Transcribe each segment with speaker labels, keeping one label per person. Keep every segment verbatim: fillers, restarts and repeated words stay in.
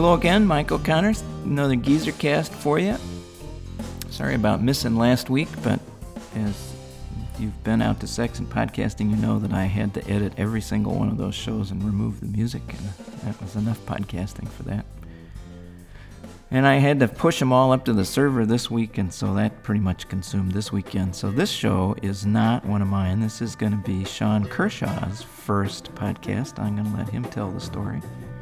Speaker 1: Hello again, Mike O'Connor. Another Geezer cast for you. Sorry about missing last week, but as you've been out to Sex and Podcasting, you know that I had to edit every single one of those shows and remove the music, and that was enough podcasting for that. And I had to push them all up to the server this week, and so that pretty much consumed this weekend. So this show is not one of mine. This is going to be Sean Kershaw's first podcast. I'm going to let him tell the story.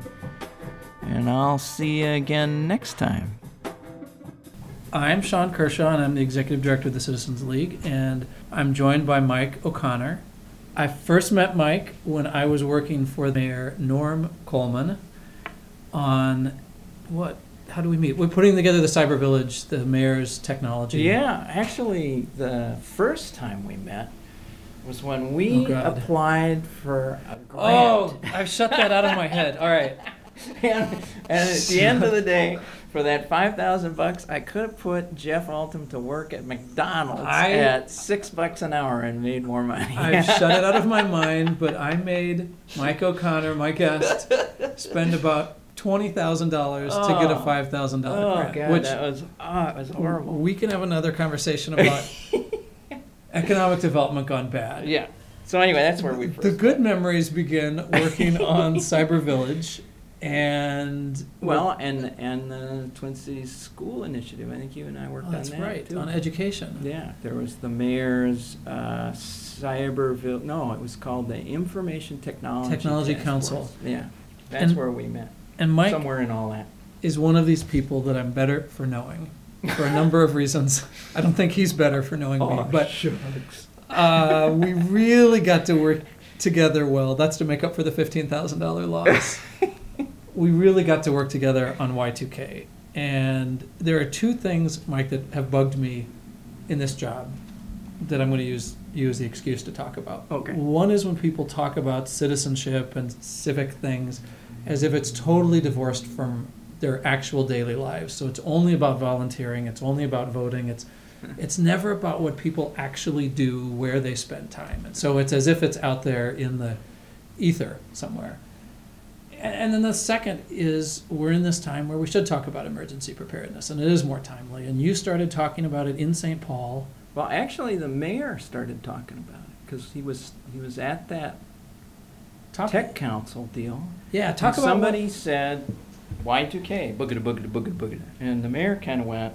Speaker 1: And I'll see you again next time.
Speaker 2: I'm Sean Kershaw, and I'm the Executive Director of the Citizens League, and I'm joined by Mike O'Connor. I first met Mike when I was working for Mayor Norm Coleman on, what, how do we meet? We're putting together the Cyber Village, the mayor's technology.
Speaker 1: Yeah, actually, the first time we met was when we
Speaker 2: Oh, God.
Speaker 1: applied for a grant.
Speaker 2: Oh, I've shut that out of my head. All right.
Speaker 1: and, and at the end of the day, for that five thousand bucks, I could have put Jeff Altum to work at McDonald's
Speaker 2: I-
Speaker 1: at six bucks an hour and made more money.
Speaker 2: I've shut it out of my mind, but I made Mike O'Connor, my guest, spend about twenty thousand dollars to get a
Speaker 1: Oh.
Speaker 2: five thousand dollars
Speaker 1: Oh
Speaker 2: grant.
Speaker 1: God,
Speaker 2: which
Speaker 1: that was oh, it was horrible.
Speaker 2: we can have another conversation about economic development gone bad.
Speaker 1: Yeah. So anyway, that's where we first.
Speaker 2: The good memories begin working on Cyber Village, and
Speaker 1: Well, and and the Twin Cities School Initiative. I think you and I worked
Speaker 2: oh, that's
Speaker 1: on that
Speaker 2: right
Speaker 1: too.
Speaker 2: on education.
Speaker 1: Yeah, there was the mayor's uh, Cyberville. No, it was called the Information Technology
Speaker 2: Technology
Speaker 1: Task
Speaker 2: Council.
Speaker 1: Force. Yeah, that's
Speaker 2: And-
Speaker 1: where we met.
Speaker 2: And Mike
Speaker 1: Somewhere in all that.
Speaker 2: is one of these people that I'm better for knowing for a number of reasons. I don't think he's better for knowing me, but
Speaker 1: shucks.
Speaker 2: uh, we really got to work together well. That's to make up for the fifteen thousand dollars loss. We really got to work together on Y two K. And there are two things, Mike, that have bugged me in this job that I'm going to use you as the excuse to talk about.
Speaker 1: Okay.
Speaker 2: One is when people talk about citizenship and civic things as if it's totally divorced from their actual daily lives. So it's only about volunteering, it's only about voting, it's it's never about what people actually do, where they spend time. And so it's as if it's out there in the ether somewhere. And, and then the second is we're in this time where we should talk about emergency preparedness, and it is more timely. And you started talking about it in Saint Paul.
Speaker 1: Well, actually, the mayor started talking about it because he was he was at that
Speaker 2: Talk,
Speaker 1: tech council deal.
Speaker 2: yeah, talk
Speaker 1: And
Speaker 2: about
Speaker 1: somebody said Y two K, boogada boogada boogada boogada, and the mayor kind of went,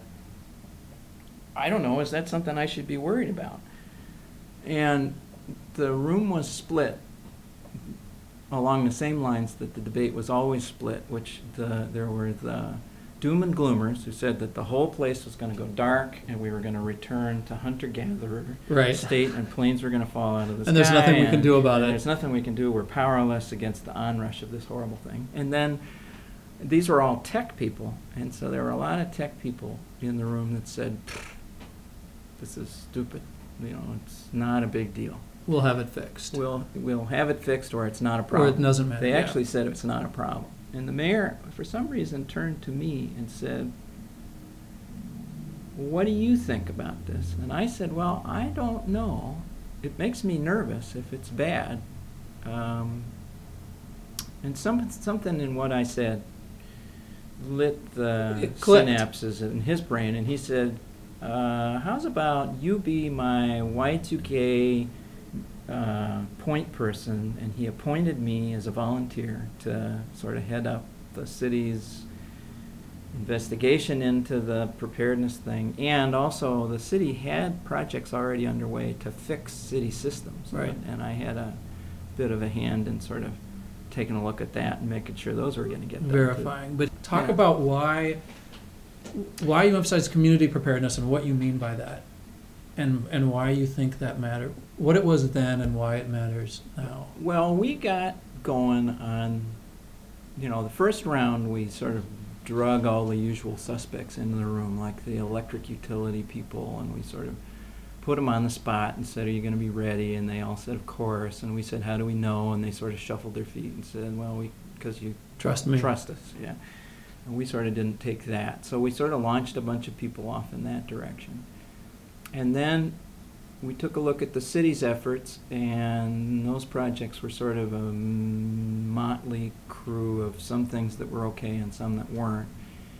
Speaker 1: I don't know, is that something I should be worried about? And the room was split along the same lines that the debate was always split, which the there were the doom and gloomers who said that the whole place was going to go dark and we were going to return to hunter-gatherer
Speaker 2: Right.
Speaker 1: state and planes were going to fall out of the sky.
Speaker 2: And there's nothing we can
Speaker 1: and-
Speaker 2: do about
Speaker 1: and
Speaker 2: it.
Speaker 1: There's nothing we can do. We're powerless against the onrush of this horrible thing. And then these were all tech people, and so there were a lot of tech people in the room that said, this is stupid. You know, it's not a big deal.
Speaker 2: We'll have it fixed.
Speaker 1: We'll we'll have it fixed, or it's not a
Speaker 2: Or
Speaker 1: problem.
Speaker 2: it doesn't matter.
Speaker 1: They
Speaker 2: yeah.
Speaker 1: actually said it's not a problem. And the mayor, for some reason, turned to me and said, what do you think about this? And I said, well, I don't know. It makes me nervous if it's bad. Um, and some, something in what I said lit the
Speaker 2: It clicked.
Speaker 1: synapses in his brain, and he said, uh, how's about you be my Y two K uh, point person? And he appointed me as a volunteer to sort of head up the city's investigation into the preparedness thing. And also the city had projects already underway to fix city systems.
Speaker 2: Right.
Speaker 1: And, and I had a bit of a hand in sort of taking a look at that and making sure those were going to get done too.
Speaker 2: Verifying. But talk
Speaker 1: Yeah.
Speaker 2: about why why you emphasize community preparedness and what you mean by that, and and why you think that mattered, what it was then and why it matters now.
Speaker 1: Well, we got going on, you know, the first round we sort of drug all the usual suspects into the room, like the electric utility people, and we sort of put them on the spot and said, are you going to be ready? And they all said, of course. And we said, how do we know? And they sort of shuffled their feet and said, well, we because you
Speaker 2: Trust me.
Speaker 1: trust us, yeah. And we sort of didn't take that. So we sort of launched a bunch of people off in that direction. And then we took a look at the city's efforts, and those projects were sort of a motley crew of some things that were okay and some that weren't.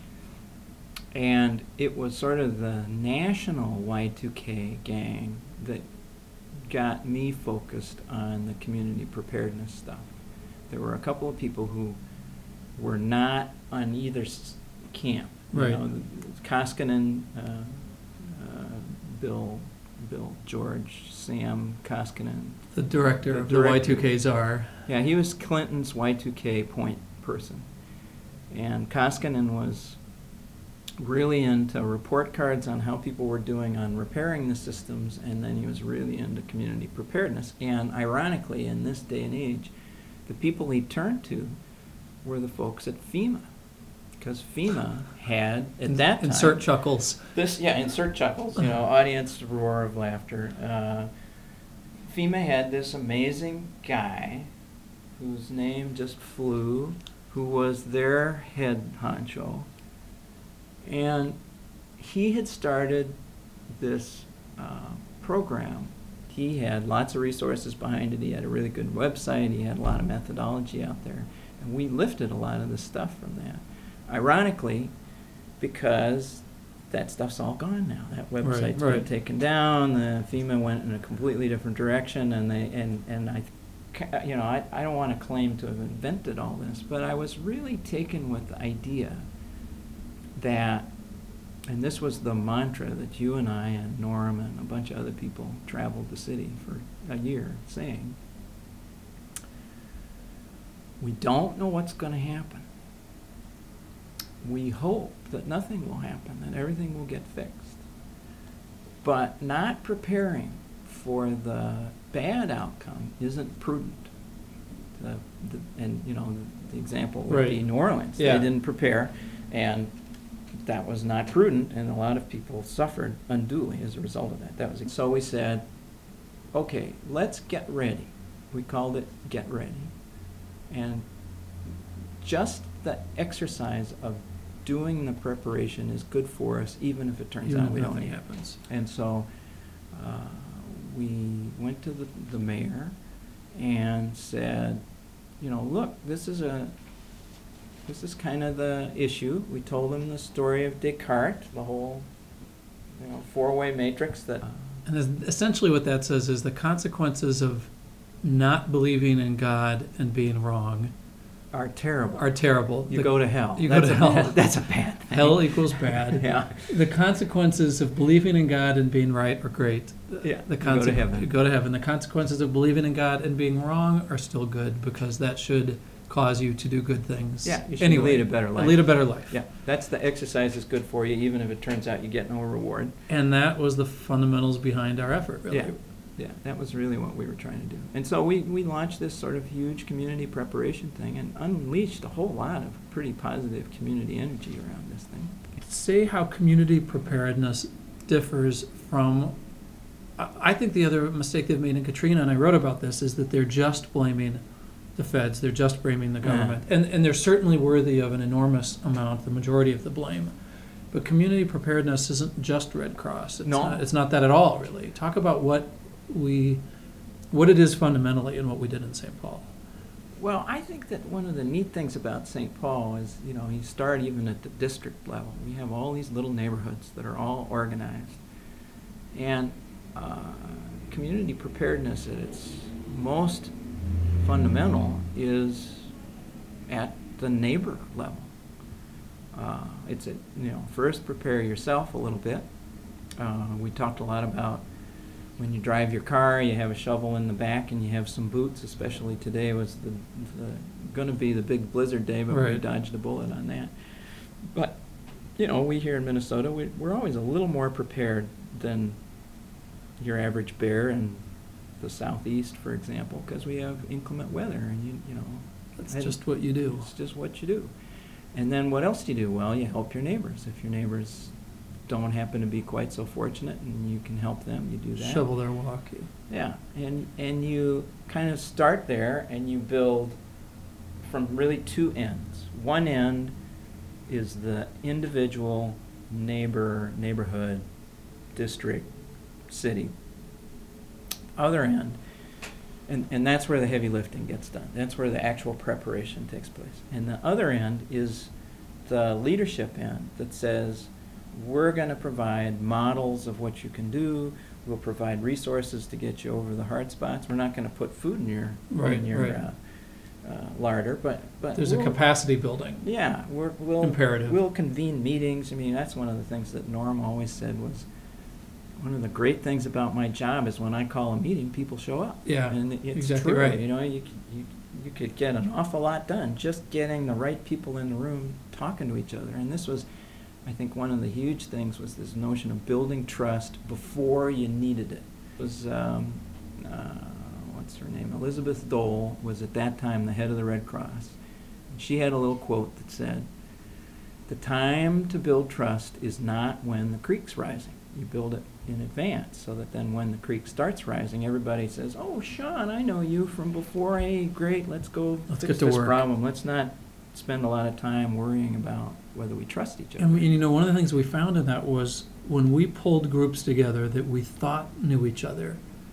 Speaker 1: And it was sort of the national Y two K gang that got me focused on the community preparedness stuff. There were a couple of people who were not on either s- camp.
Speaker 2: Right.
Speaker 1: You know, Koskinen, uh, uh, Bill, Bill, George, Sam Koskinen.
Speaker 2: The director
Speaker 1: The
Speaker 2: of the Y
Speaker 1: director.
Speaker 2: two K czar.
Speaker 1: Yeah, he was Clinton's Y two K point person. And Koskinen was really into report cards on how people were doing on repairing the systems, and then he was really into community preparedness. And ironically, in this day and age, the people he turned to were the folks at FEMA, because FEMA had, at that time...
Speaker 2: Insert chuckles.
Speaker 1: This, yeah, insert chuckles, you know, audience roar of laughter. Uh, FEMA had this amazing guy whose name just flew, who was their head honcho. And he had started this uh, program. He had lots of resources behind it. He had a really good website. He had a lot of methodology out there. And we lifted a lot of the stuff from that. Ironically, because that stuff's all gone now. That website's
Speaker 2: Right,
Speaker 1: been
Speaker 2: right.
Speaker 1: taken down. The FEMA went in a completely different direction, and they and and I, ca- you know, I I don't want to claim to have invented all this, but I was really taken with the idea that, and this was the mantra that you and I and Norm and a bunch of other people traveled the city for a year saying, we don't know what's going to happen. We hope that nothing will happen, that everything will get fixed. But not preparing for the bad outcome isn't prudent. The, the, and, you know, the, the example would
Speaker 2: Right.
Speaker 1: be New Orleans.
Speaker 2: Yeah.
Speaker 1: They didn't prepare, and that was not prudent, and a lot of people suffered unduly as a result of that. That was so we said, okay, let's get ready. We called it Get Ready. And just the exercise of doing the preparation is good for us, even if it turns
Speaker 2: Even
Speaker 1: out
Speaker 2: if
Speaker 1: we don't
Speaker 2: nothing
Speaker 1: need it.
Speaker 2: happens.
Speaker 1: And so uh, we went to the, the mayor and said, you know, look, this is a this is kind of the issue. We told him the story of Descartes, the whole, you know, four-way matrix that. Uh,
Speaker 2: And es- essentially what that says is the consequences of not believing in God and being wrong
Speaker 1: are terrible.
Speaker 2: are terrible.
Speaker 1: you
Speaker 2: The-
Speaker 1: go to hell.
Speaker 2: you go
Speaker 1: That's
Speaker 2: to
Speaker 1: a
Speaker 2: hell.
Speaker 1: Bad, that's a bad thing.
Speaker 2: Hell equals bad.
Speaker 1: Yeah.
Speaker 2: The consequences of believing in God and being right are great.
Speaker 1: Yeah,
Speaker 2: The
Speaker 1: you go to
Speaker 2: conse-
Speaker 1: heaven.
Speaker 2: You go to heaven. The consequences of believing in God and being wrong are still good, because that should cause you to do good things.
Speaker 1: Yeah, you should
Speaker 2: anyway,
Speaker 1: lead a better life.
Speaker 2: Lead a better life.
Speaker 1: Yeah, that's the exercise is good for you, even if it turns out you get no reward.
Speaker 2: And that was the fundamentals behind our effort, really.
Speaker 1: Yeah. Yeah, that was really what we were trying to do. And so we, we launched this sort of huge community preparation thing and unleashed a whole lot of pretty positive community energy around this thing.
Speaker 2: Say how community preparedness differs from, I I think the other mistake they've made in Katrina, and I wrote about this, is that they're just blaming the feds, they're just blaming the
Speaker 1: Yeah.
Speaker 2: government. And, and they're certainly worthy of an enormous amount, the majority of the blame. But community preparedness isn't just Red Cross. It's
Speaker 1: No.
Speaker 2: not, it's not that at all, really. Talk about what we, what it is fundamentally and what we did in Saint Paul.
Speaker 1: Well, I think that one of the neat things about Saint Paul is, you know, you start even at the district level. We have all these little neighborhoods that are all organized. And uh, community preparedness at its most fundamental is at the neighbor level. Uh, it's a, you know, first prepare yourself a little bit. Uh, we talked a lot about when you drive your car, you have a shovel in the back and you have some boots, especially today was the, the going to be the big blizzard day, but we
Speaker 2: Right.
Speaker 1: dodged a bullet on that. But, you know, we here in Minnesota, we, we're always a little more prepared than your average bear in the southeast, for example, because we have inclement weather and, you, you know.
Speaker 2: That's
Speaker 1: and
Speaker 2: just what you do.
Speaker 1: It's just what you do. And then what else do you do? Well, you help your neighbors. If your neighbors don't happen to be quite so fortunate and you can help them, you do that.
Speaker 2: Shovel their walk.
Speaker 1: Yeah, and and you kind of start there and you build from really two ends. One end is the individual neighbor, neighborhood, district, city other end, and, and that's where the heavy lifting gets done. That's where the actual preparation takes place. And the other end is the leadership end that says, we're going to provide models of what you can do. We'll provide resources to get you over the hard spots. We're not going to put food in your,
Speaker 2: Right,
Speaker 1: in your
Speaker 2: right.
Speaker 1: uh, uh, larder, but, but
Speaker 2: There's a
Speaker 1: we'll-
Speaker 2: capacity building.
Speaker 1: Yeah, we're, we'll
Speaker 2: Imperative.
Speaker 1: We'll convene meetings. I mean, that's one of the things that Norm always said was, one of the great things about my job is when I call a meeting, people show up.
Speaker 2: Yeah,
Speaker 1: and it- it's
Speaker 2: exactly
Speaker 1: true.
Speaker 2: right.
Speaker 1: You know, you, c- you you could get an awful lot done just getting the right people in the room talking to each other. And this was, I think, one of the huge things was this notion of building trust before you needed it. It was um, uh, what's her name? Elizabeth Dole was at that time the head of the Red Cross. And she had a little quote that said, "The time to build trust is not when the creek's rising. You build it in advance so that then when the creek starts rising, everybody says, 'Oh, Sean, I know you from before. Hey, great, let's go
Speaker 2: Let's
Speaker 1: fix
Speaker 2: get to
Speaker 1: this
Speaker 2: work.'"
Speaker 1: problem. Let's not spend a lot of time worrying about whether we trust each other."
Speaker 2: And, we, and you know, one of the things we found in that was when we pulled groups together that we thought knew each other,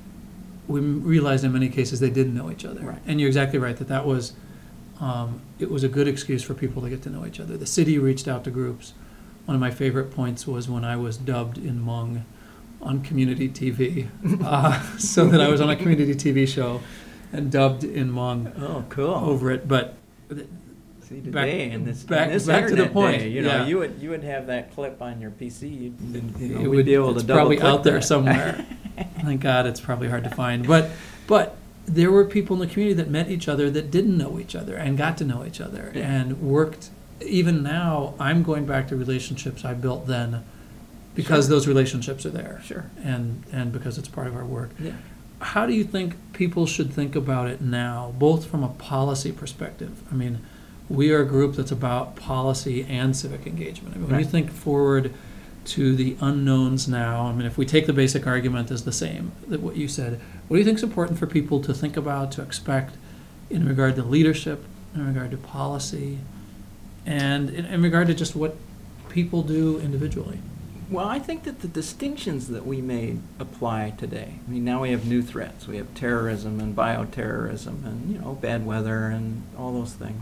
Speaker 2: we m- realized in many cases they didn't know each other.
Speaker 1: Right.
Speaker 2: And you're exactly right that that was, um, it was a good excuse for people to get to know each other. The city reached out to groups. One of my favorite points was when I was dubbed in Hmong on community T V, uh, so that I was on a community T V show and dubbed in Hmong
Speaker 1: Oh, cool.
Speaker 2: over it. But
Speaker 1: See,
Speaker 2: back-
Speaker 1: today in this,
Speaker 2: back-
Speaker 1: in this
Speaker 2: back to the
Speaker 1: internet
Speaker 2: point,
Speaker 1: day, you know,
Speaker 2: yeah.
Speaker 1: you would you would have that clip on your P C. You'd, you know,
Speaker 2: it
Speaker 1: we'd
Speaker 2: would,
Speaker 1: be able
Speaker 2: it's
Speaker 1: to double
Speaker 2: probably
Speaker 1: click
Speaker 2: out there
Speaker 1: that.
Speaker 2: somewhere. Thank God it's probably hard to find. But but there were people in the community that met each other that didn't know each other and got to know each other
Speaker 1: Yeah.
Speaker 2: and worked. Even now, I'm going back to relationships I built then because
Speaker 1: Sure.
Speaker 2: those relationships are there.
Speaker 1: Sure.
Speaker 2: And and because it's part of our work.
Speaker 1: Yeah.
Speaker 2: How do you think people should think about it now, both from a policy perspective? I mean, we are a group that's about policy and civic engagement. I mean, when you
Speaker 1: Right.
Speaker 2: think forward to the unknowns now, I mean, if we take the basic argument as the same, that what you said, what do you think is important for people to think about, to expect in regard to leadership, in regard to policy, and in, in regard to just what people do individually?
Speaker 1: Well, I think that the distinctions that we made apply today. I mean, now we have new threats. We have terrorism and bioterrorism and, you know, bad weather and all those things.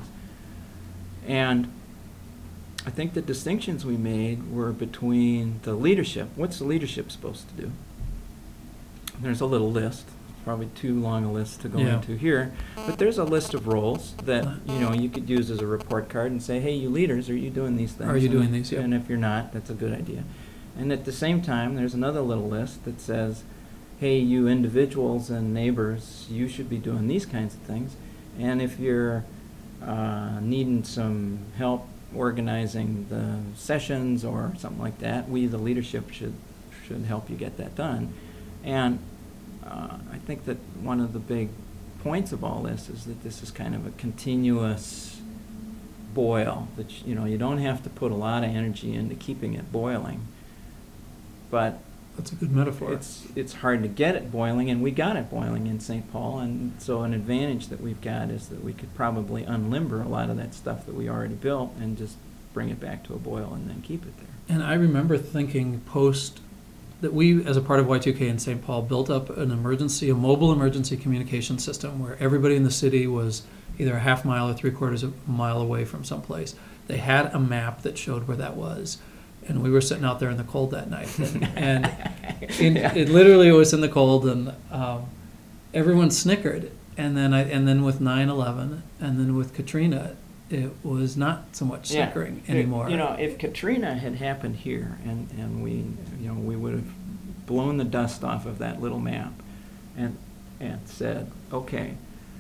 Speaker 1: And I think the distinctions we made were between the leadership. What's the leadership supposed to do? There's a little list, probably too long a list to go
Speaker 2: Yeah.
Speaker 1: into here, but there's a list of roles that, you know, you could use as a report card and say, hey, you leaders, are you doing these things?
Speaker 2: Are you
Speaker 1: And-
Speaker 2: doing these? Yep.
Speaker 1: And if you're not, that's a good idea. And at the same time, there's another little list that says, hey, you individuals and neighbors, you should be doing these kinds of things. And if you're uh, needing some help organizing the sessions or something like that, we, the leadership, should should help you get that done. And uh, I think that one of the big points of all this is that this is kind of a continuous boil, that, you know, you don't have to put a lot of energy into keeping it boiling. But
Speaker 2: That's a good metaphor.
Speaker 1: it's it's hard to get it boiling, and we got it boiling in Saint Paul, and so an advantage that we've got is that we could probably unlimber a lot of that stuff that we already built and just bring it back to a boil and then keep it there.
Speaker 2: And I remember thinking post that we, as a part of Y two K in Saint Paul, built up an emergency, a mobile emergency communication system where everybody in the city was either a half mile or three quarters of a mile away from someplace. They had a map that showed where that was. And we were sitting out there in the cold that night. And, and in,
Speaker 1: Yeah.
Speaker 2: it literally was in the cold, and um, everyone snickered. And then I, and then with nine eleven, and then with Katrina, it was not so much
Speaker 1: Yeah.
Speaker 2: snickering
Speaker 1: You-
Speaker 2: anymore.
Speaker 1: You know, if Katrina had happened here, and, and we, you know, we would have blown the dust off of that little map and, and said, okay,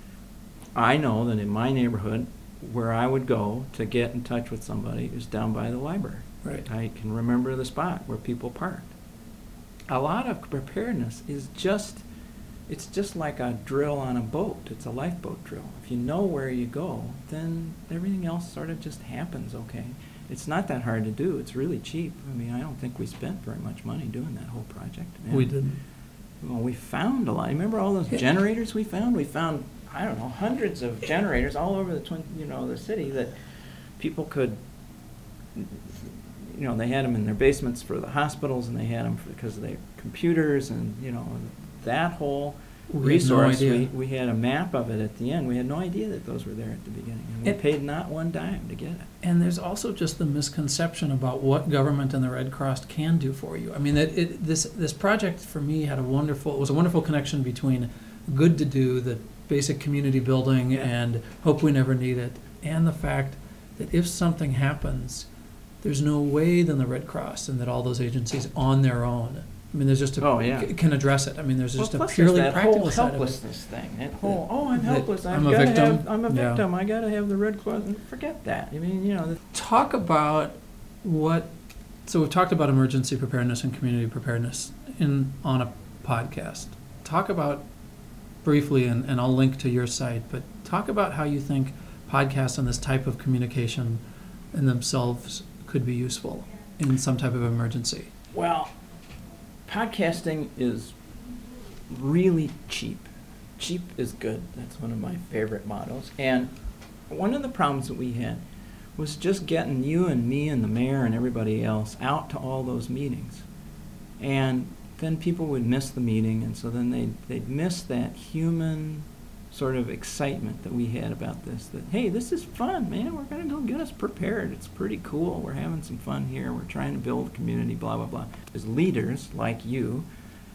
Speaker 1: I know that in my neighborhood, where I would go to get in touch with somebody is down by the library.
Speaker 2: Right.
Speaker 1: I can remember the spot where people parked. A lot of preparedness is just, it's just like a drill on a boat. It's a lifeboat drill. If you know where you go, then everything else sort of just happens, okay? It's not that hard to do. It's really cheap. I mean, I don't think we spent very much money doing that whole project.
Speaker 2: We
Speaker 1: And,
Speaker 2: didn't.
Speaker 1: Well, we found a lot. Remember all those
Speaker 2: Yeah.
Speaker 1: generators we found? We found, I don't know, hundreds of generators all over the twin, you know, the city that people could, you know, they had them in their basements for the hospitals, and they had them for, because of their computers, and, you know, that whole
Speaker 2: We had no
Speaker 1: resource.
Speaker 2: idea.
Speaker 1: We, we had a map of it at the end. We had no idea that those were there at the beginning. And we
Speaker 2: It-
Speaker 1: paid not one dime to get it.
Speaker 2: And there's also just the misconception about what government and the Red Cross can do for you. I mean, it, it, this this project for me had a wonderful, it was a wonderful connection between good to do, the basic community building,
Speaker 1: Yeah.
Speaker 2: and hope we never need it, and the fact that if something happens, there's no way then the Red Cross and that all those agencies on their own, I mean, there's just a,
Speaker 1: Oh, yeah.
Speaker 2: c- can address it. I mean, there's
Speaker 1: Well,
Speaker 2: just a
Speaker 1: plus
Speaker 2: purely
Speaker 1: there's that
Speaker 2: practical
Speaker 1: whole
Speaker 2: side of it.
Speaker 1: helplessness thing. That whole, oh, I'm
Speaker 2: That
Speaker 1: helpless. I've
Speaker 2: I'm a
Speaker 1: gotta
Speaker 2: victim.
Speaker 1: have, I'm a
Speaker 2: Yeah.
Speaker 1: victim. I gotta have the Red Cross. Forget that. I mean, you know, the,
Speaker 2: Talk about what, so we've talked about emergency preparedness and community preparedness in, on a podcast. Talk about briefly, and, and I'll link to your site, but talk about how you think podcasts and this type of communication in themselves could be useful in some type of emergency.
Speaker 1: well, podcasting is really cheap. Cheap is good. That's one of my favorite mottos. And one of the problems that we had was just getting you and me and the mayor and everybody else out to all those meetings. And then people would miss the meeting, and so then they'd, they'd miss that human sort of excitement that we had about this, that, hey, this is fun, man, we're going to go get us prepared. It's pretty cool. We're having some fun here. We're trying to build a community, blah, blah, blah. As leaders like you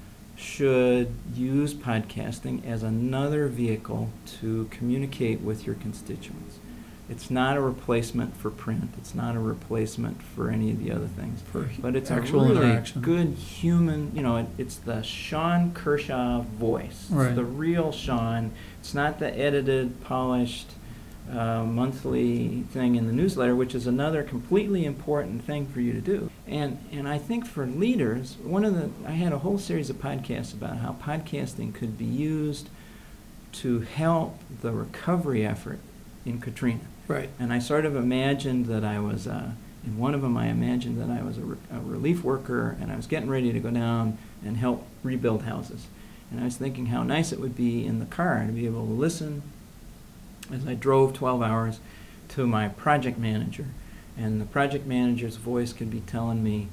Speaker 1: should use podcasting as another vehicle to communicate with your constituents. It's not a replacement for print. It's not a replacement for any of the other things.
Speaker 2: For
Speaker 1: But it's
Speaker 2: actual
Speaker 1: a really
Speaker 2: interaction.
Speaker 1: good human, you know, it, it's the Sean Kershaw voice. It's
Speaker 2: Right.
Speaker 1: the real Sean. It's not the edited, polished, uh, monthly thing in the newsletter, which is another completely important thing for you to do. And and I think for leaders, one of the, I had a whole series of podcasts about how podcasting could be used to help the recovery effort in Katrina.
Speaker 2: Right.
Speaker 1: And I sort of imagined that I was, uh, in one of them I imagined that I was a, re- a relief worker and I was getting ready to go down and help rebuild houses. And I was thinking how nice it would be in the car to be able to listen as I drove twelve hours to my project manager. And the project manager's voice could be telling me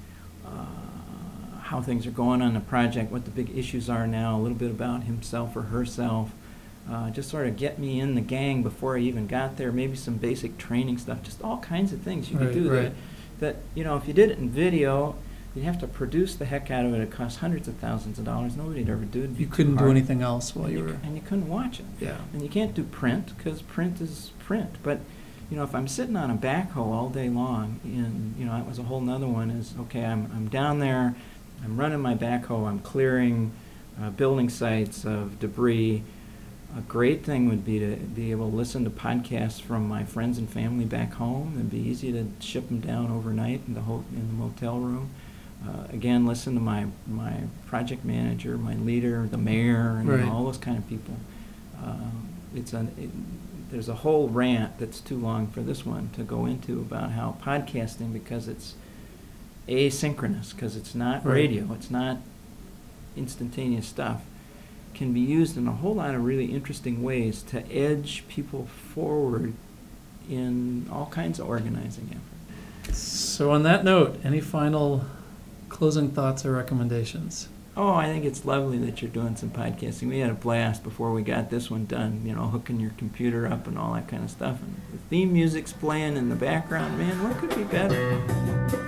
Speaker 1: uh, how things are going on the project, what the big issues are now, a little bit about himself or herself. Uh, just sort of get me in the gang before I even got there, maybe some basic training stuff, just all kinds of things you
Speaker 2: Right,
Speaker 1: could do
Speaker 2: right.
Speaker 1: that, that, you know, if you did it in video, you'd have to produce the heck out of it. It cost hundreds of thousands of dollars. Nobody'd ever do it. It'd be
Speaker 2: You
Speaker 1: too
Speaker 2: couldn't do
Speaker 1: hard.
Speaker 2: anything else while
Speaker 1: And
Speaker 2: you
Speaker 1: you
Speaker 2: were,
Speaker 1: c- And you couldn't watch it.
Speaker 2: yeah.
Speaker 1: And you can't do print, because print is print. But, you know, if I'm sitting on a backhoe all day long, and, you know, that was a whole nother one, is, okay, I'm, I'm down there, I'm running my backhoe, I'm clearing uh, building sites of debris. A great thing would be to be able to listen to podcasts from my friends and family back home. It'd be easy to ship them down overnight in the, ho- in the motel room. Uh, again, listen to my, my project manager, my leader, the mayor, and you know,
Speaker 2: Right.
Speaker 1: all those kind of people. Uh, it's an, it, there's a whole rant that's too long for this one to go into about how podcasting, because it's asynchronous, because it's not
Speaker 2: Right.
Speaker 1: radio, it's not instantaneous stuff, can be used in a whole lot of really interesting ways to edge people forward in all kinds of organizing efforts.
Speaker 2: So on that note, any final closing thoughts or recommendations?
Speaker 1: Oh, I think it's lovely that you're doing some podcasting. We had a blast before we got this one done, you know, hooking your computer up and all that kind of stuff. And the theme music's playing in the background, man, what could be better?